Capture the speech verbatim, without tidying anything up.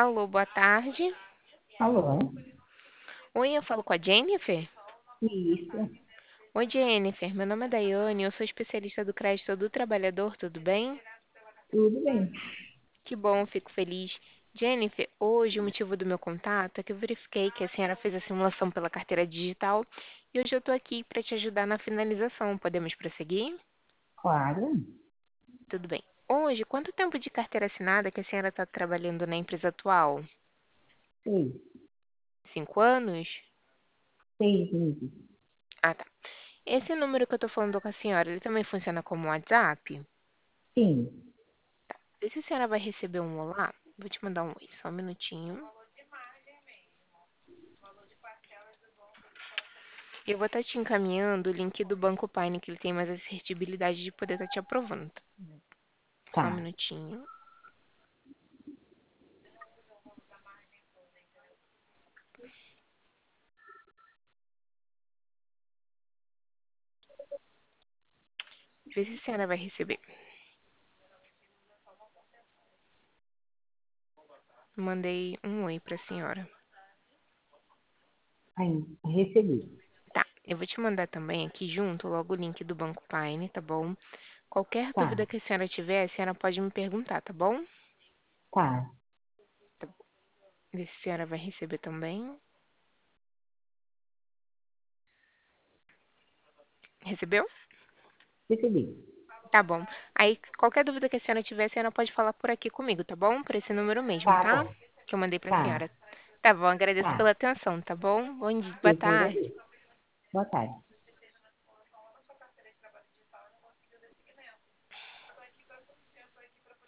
Alô, boa tarde. Alô? Oi, eu falo com a Jennifer? Isso, Oi, Jennifer. Meu nome é Daiane, eu sou especialista do crédito do trabalhador, tudo bem? tudo bem. Que bom, fico feliz. Jennifer, hoje o motivo do meu contato é que eu verifiquei que a senhora fez a simulação pela carteira digital e hoje eu estou aqui para te ajudar na finalização. Podemos prosseguir? Claro, Tudo bem. Hoje, quanto tempo de carteira assinada que a senhora está trabalhando na empresa atual? seis, Cinco anos? seis meses. Ah, tá. Esse número que eu estou falando com a senhora, ele também funciona como WhatsApp? Sim, Vê se a senhora vai receber um olá. Vou te mandar um oi, só um minutinho. Eu vou estar te encaminhando o link do Banco Paine, que ele tem mais assertibilidade de poder estar te aprovando. Só um tá. minutinho. Vê se a senhora vai receber. Mandei um oi para a senhora. Aí, recebi. Tá, eu vou te mandar também aqui junto logo o link do Banco Paine, tá bom? Qualquer Tá, dúvida que a senhora tiver, a senhora pode me perguntar, tá bom? tá. Tá bom. Vê se a senhora vai receber também. Recebeu? Recebi. Tá bom. Aí, qualquer dúvida que a senhora tiver, a senhora pode falar por aqui comigo, tá bom? Por esse número mesmo, Tá tá? bom. Que eu mandei pra Tá, senhora. Tá bom, agradeço pela tá. atenção, tá bom? Bom dia, boa Eu que tarde. agradeço. Boa tarde.